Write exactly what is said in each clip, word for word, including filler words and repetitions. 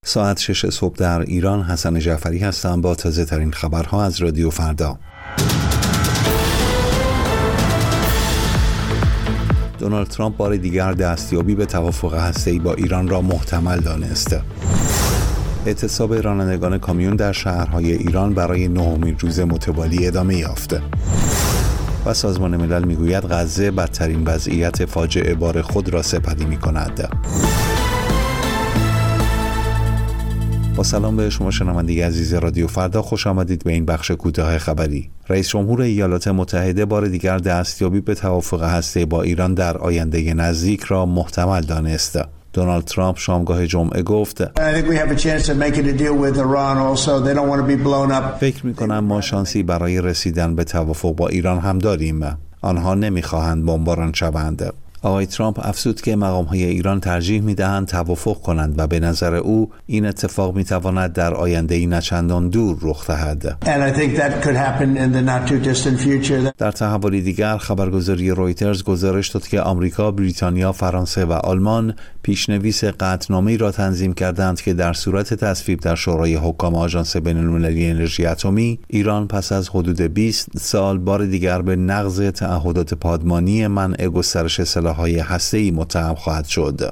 ساعت شش صبح در ایران. حسن جعفری هستم با تازه ترین خبرها از رادیو فردا. دونالد ترامپ بار دیگر دستیابی به توافق هسته‌ای با ایران را محتمل دانست. اعتصاب رانندگان کامیون در شهرهای ایران برای نهمین روز متوالی ادامه یافت. و سازمان ملل میگوید غزه بدترین وضعیت فاجعه بار خود را سپری می‌کند. با سلام به شما شنوندگان عزیز رادیو فردا، خوش آمدید به این بخش کوتاه خبری. رئیس جمهور ایالات متحده بار دیگر دستیابی به توافق هسته‌ای با ایران در آینده نزدیک را محتمل دانست. دونالد ترامپ شامگاه جمعه گفت فکر می‌کنم ما شانسی برای رسیدن به توافق با ایران هم داریم. آنها نمی‌خواهند بمباران شوند. آقای ترامپ افزود که مقام‌های ایران ترجیح می‌دهند توافق کنند و به نظر او این اتفاق می‌تواند در آینده‌ای نچندان دور رخ دهد. در تحولی دیگر خبرگزاری رویترز گزارش داد که آمریکا، بریتانیا، فرانسه و آلمان پیشنویس قطعنامه‌ای را تنظیم کردند که در صورت تصویب در شورای حکام آژانس بین‌المللی انرژی اتمی، ایران پس از حدود بیست سال بار دیگر به نقض تعهدات پادمانی منع گسترش سلاح‌های هسته‌ای متهم خواهد شد.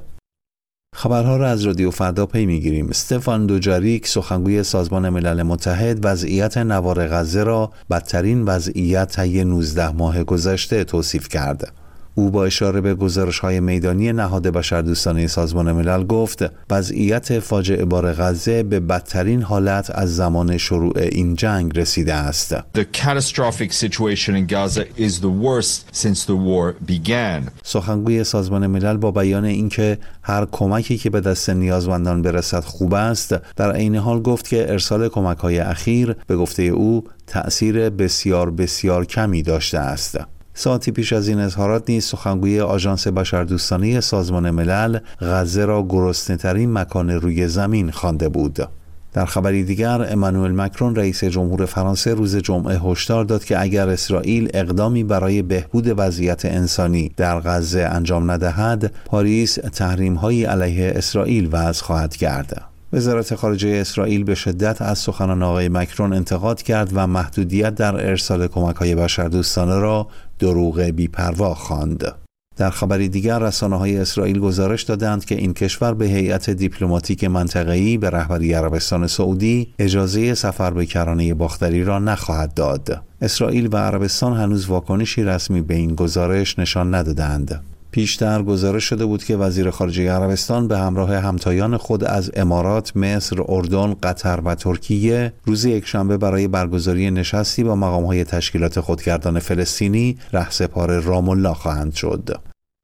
خبرها را از رادیو فردا پی می‌گیریم. استفان دوجاریک، سخنگوی سازمان ملل متحد، وضعیت نوار غزه را بدترین وضعیت طی نوزده ماه گذشته توصیف کرد. او با اشاره به گزارش‌های میدانی نهاد بشردوستانه سازمان ملل گفت وضعیت فاجعه بار غزه به بدترین حالت از زمان شروع این جنگ رسیده است. The catastrophic situation in Gaza is the worst since the war began. سخنگوی سازمان ملل با بیان اینکه هر کمکی که به دست نیازمندان برسد خوب است، در عین حال گفت که ارسال کمک‌های اخیر به گفته او تأثیر بسیار بسیار کمی داشته است. ساعتی پیش از این اظهارات نیز سخنگوی آژانس بشردوستانه سازمان ملل غزه را گرسنه‌ترین مکان روی زمین خوانده بود. در خبری دیگر امانوئل مکرون رئیس جمهور فرانسه روز جمعه هشدار داد که اگر اسرائیل اقدامی برای بهبود وضعیت انسانی در غزه انجام ندهد، پاریس تحریم‌هایی علیه اسرائیل وضع خواهد کرد. وزارت خارجه اسرائیل به شدت از سخنان آقای مکرون انتقاد کرد و محدودیت در ارسال کمک‌های بشردوستانه را دروغ بی‌پروا خواند. در خبری دیگر رسانه‌های اسرائیل گزارش دادند که این کشور به هیئت دیپلماتیک منطقه‌ای به رهبری عربستان سعودی اجازه سفر به کرانه باختری را نخواهد داد. اسرائیل و عربستان هنوز واکنشی رسمی به این گزارش نشان ندادند. پیشتر گزارش شده بود که وزیر خارجه عربستان به همراه همتایان خود از امارات، مصر، اردن، قطر و ترکیه روز یکشنبه برای برگزاری نشستی با مقام‌های تشکیلات خودگردان فلسطینی رهسپار رام الله خواهند شد.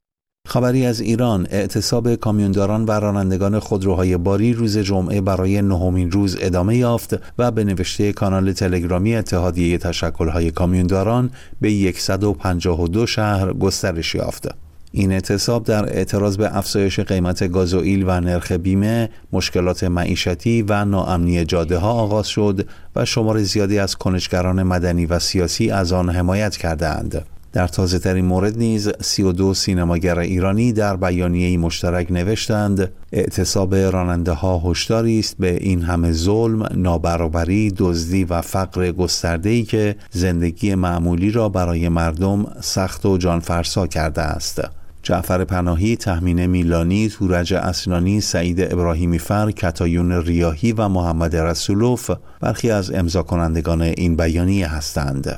خبری از ایران: اعتصاب کامیونداران و رانندگان خودروهای باری روز جمعه برای نهمین روز ادامه یافت و به نوشته کانال تلگرامی اتحادیه تشکل‌های کامیونداران به صد و پنجاه و دو شهر گسترش یافت. این اعتصاب در اعتراض به افزایش قیمت گازوئیل و نرخ بیمه، مشکلات معیشتی و ناامنی جاده‌ها آغاز شد و شمار زیادی از کنشگران مدنی و سیاسی از آن حمایت کردند. در تازه‌ترین مورد نیز سی و دو سینماگر ایرانی در بیانیه‌ای مشترک نوشتند اعتصاب راننده‌ها هشداری است به این همه ظلم، نابرابری، دزدی و فقر گسترده‌ای که زندگی معمولی را برای مردم سخت و جانفرسا کرده است. جعفر پناهی، تهمینه میلانی، تورج اسنانی، سعید ابراهیمی فر، کتایون ریاحی و محمد رسولوف برخی از امضا کنندگان این بیانیه هستند.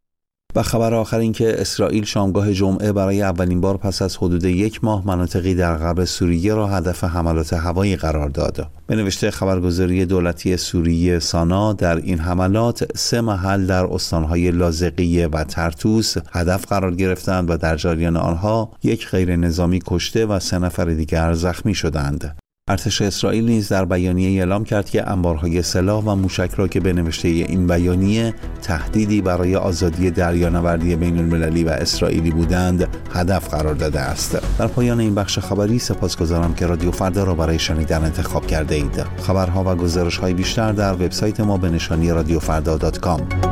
و خبر آخر این که اسرائیل شامگاه جمعه برای اولین بار پس از حدود یک ماه مناطقی در غرب سوریه را هدف حملات هوایی قرار داد. به نوشته خبرگزاری دولتی سوریه سانا، در این حملات سه محل در استانهای لاذقیه و ترتوس هدف قرار گرفتند و در جریان آنها یک غیر نظامی کشته و سه نفر دیگر زخمی شدند. ارتش اسرائیل نیز در بیانیه اعلام کرد که انبارهای سلاح و موشک را که به نوشته این بیانیه تهدیدی برای آزادی دریانوردی بین المللی و اسرائیلی بودند هدف قرار داده است. در پایان این بخش خبری سپاسگزارم که رادیو فردا را برای شنیدن انتخاب کرده اید. خبرها و گزارش‌های بیشتر در وبسایت ما به نشانی رادیو فردا دات کام.